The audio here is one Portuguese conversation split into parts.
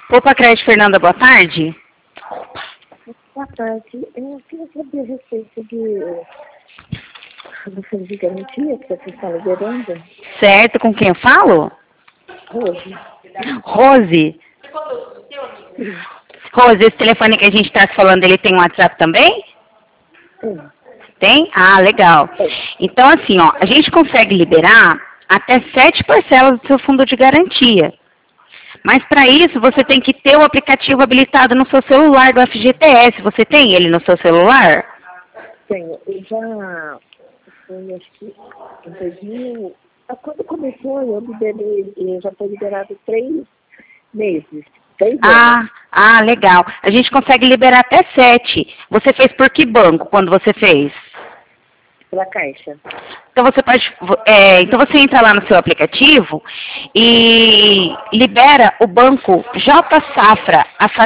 Poupa Crédito, Fernanda, boa tarde. Boa tarde. Eu queria saber a respeito do fundo de garantia que você está liberando. Certo, com quem eu falo? Hoje. Rose. Sim. Rose, esse telefone que a gente está falando, ele tem um WhatsApp também? Sim. Tem? Ah, legal. Então, assim, ó, a gente consegue liberar até 7 parcelas do seu fundo de garantia. Mas para isso, você tem que ter o aplicativo habilitado no seu celular do FGTS. Você tem ele no seu celular? Tenho. Eu já foi, acho que em 2000. Quando começou, eu liberei, eu já estou liberado 3 meses. 3 anos. Legal. A gente consegue liberar até 7. Você fez por que banco quando você fez? Pela Caixa. Então você pode, então você entra lá no seu aplicativo e libera o banco J Safra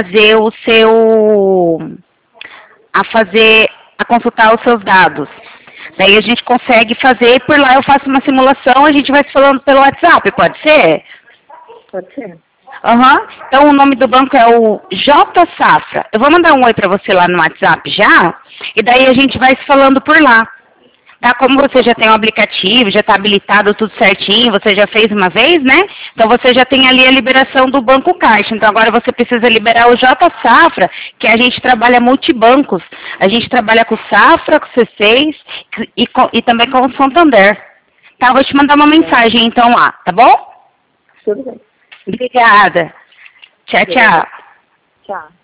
a consultar os seus dados. Daí a gente consegue fazer, por lá eu faço uma simulação, a gente vai se falando pelo WhatsApp, pode ser? Pode ser? Aham. Então o nome do banco é o J Safra. Eu vou mandar um oi para você lá no WhatsApp já, e daí a gente vai se falando por lá. Tá, como você já tem um aplicativo, já está habilitado tudo certinho, você já fez uma vez, né? Então você já tem ali a liberação do Banco Caixa. Então agora você precisa liberar o J Safra, que a gente trabalha multibancos. A gente trabalha com o Safra, com o C6 e também com o Santander. Tá, eu vou te mandar uma mensagem então lá, tá bom? Tudo bem. Obrigada. Tchau, tchau. Tchau.